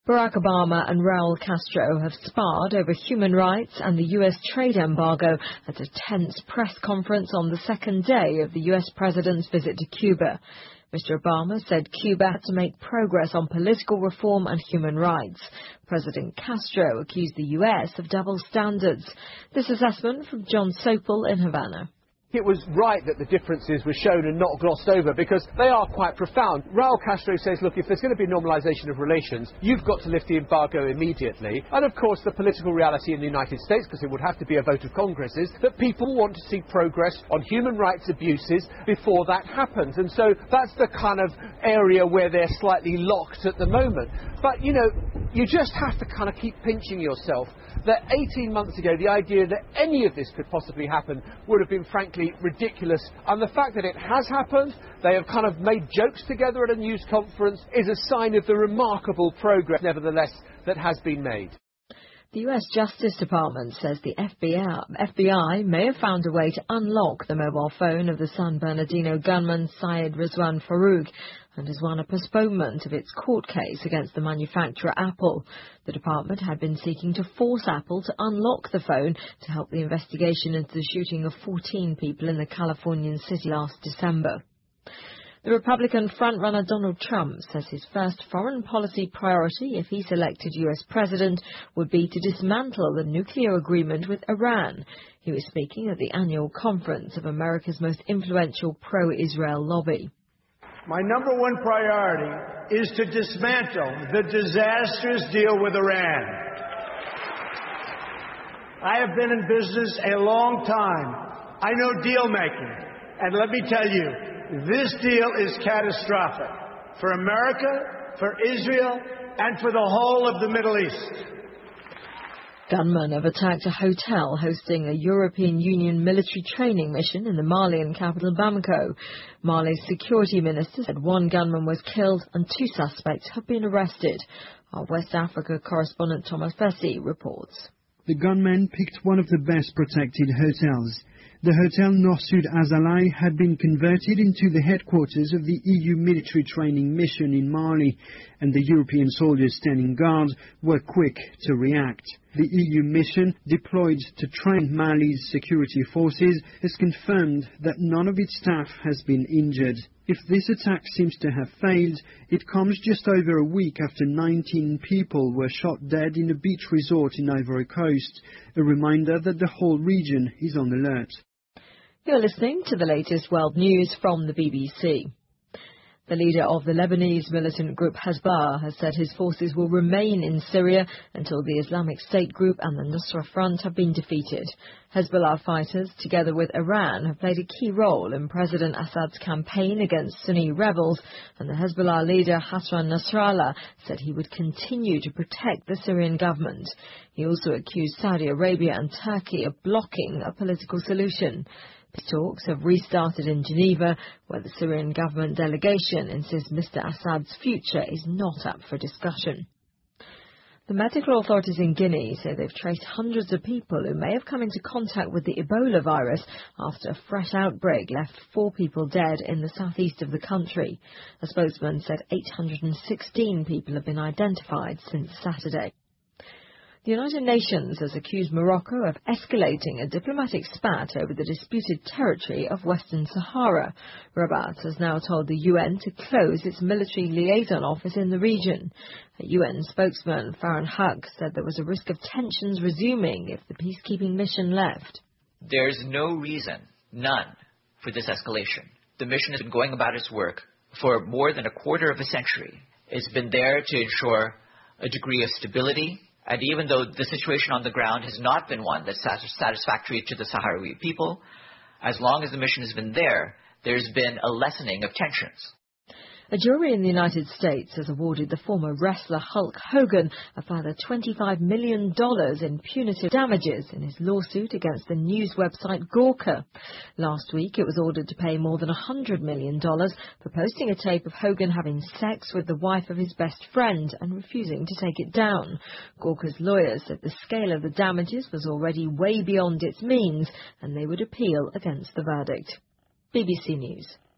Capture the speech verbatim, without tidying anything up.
Barack Obama and Raul Castro have sparred over human rights and the U S trade embargo at a tense press conference on the second day of the U S president's visit to Cuba. Mister Obama said Cuba had to make progress on political reform and human rights. President Castro accused the U S of double standards. This assessment from John Sopel in Havana. It was right that the differences were shown and not glossed over because they are quite profound. Raul Castro says, look, if there's going to be normalization of relations, you've got to lift the embargo immediately. And of course, the political reality in the United States, because it would have to be a vote of Congress, is that people want to see progress on human rights abuses before that happens. And so that's the kind of area where they're slightly locked at the moment. But, you know, you just have to kind of keep pinching yourself that eighteen months ago, the idea that any of this could possibly happen would have been frankly ridiculous. And the fact that it has happened, they have kind of made jokes together at a news conference, is a sign of the remarkable progress, nevertheless, that has been made. The U S Justice Department says the F B I, F B I may have found a way to unlock the mobile phone of the San Bernardino gunman Syed Rizwan Farook and has won a postponement of its court case against the manufacturer Apple. The department had been seeking to force Apple to unlock the phone to help the investigation into the shooting of fourteen people in the Californian city last December. The Republican frontrunner Donald Trump says his first foreign policy priority, if he's elected U S president, would be to dismantle the nuclear agreement with Iran. He was speaking at the annual conference of America's most influential pro-Israel lobby. My number one priority is to dismantle the disastrous deal with Iran. I have been in business a long time. I know deal making. And let me tell you, this deal is catastrophic for America, for Israel, and for the whole of the Middle East. Gunmen have attacked a hotel hosting a European Union military training mission in the Malian capital Bamako. Mali's security minister said one gunman was killed and two suspects have been arrested. Our West Africa correspondent Thomas Bessie reports. The gunmen picked one of the best protected hotels. The Hotel Nord Sud Azalai had been converted into the headquarters of the E U military training mission in Mali, and the European soldiers standing guard were quick to react. The E U mission, deployed to train Mali's security forces, has confirmed that none of its staff has been injured. If this attack seems to have failed, it comes just over a week after nineteen people were shot dead in a beach resort in Ivory Coast, a reminder that the whole region is on alert. You're listening to the latest world news from the B B C. The leader of the Lebanese militant group Hezbollah has said his forces will remain in Syria until the Islamic State group and the Nusra Front have been defeated. Hezbollah fighters, together with Iran, have played a key role in President Assad's campaign against Sunni rebels, and the Hezbollah leader Hassan Nasrallah said he would continue to protect the Syrian government. He also accused Saudi Arabia and Turkey of blocking a political solution. Peace talks have restarted in Geneva, where the Syrian government delegation insists Mister Assad's future is not up for discussion. The medical authorities in Guinea say they've traced hundreds of people who may have come into contact with the Ebola virus after a fresh outbreak left four people dead in the southeast of the country. A spokesman said eight hundred sixteen people have been identified since Saturday. The United Nations has accused Morocco of escalating a diplomatic spat over the disputed territory of Western Sahara. Rabat has now told the U N to close its military liaison office in the region. A U N spokesman, Farhan Haq, said there was a risk of tensions resuming if the peacekeeping mission left. There's no reason, none, for this escalation. The mission has been going about its work for more than a quarter of a century. It's been there to ensure a degree of stability. And even though the situation on the ground has not been one that's satisfactory to the Sahrawi people, as long as the mission has been there, there's been a lessening of tensions. A jury in the United States has awarded the former wrestler Hulk Hogan a further twenty-five million dollars in punitive damages in his lawsuit against the news website Gawker. Last week, it was ordered to pay more than one hundred million dollars for posting a tape of Hogan having sex with the wife of his best friend and refusing to take it down. Gawker's lawyers said the scale of the damages was already way beyond its means and they would appeal against the verdict. B B C News.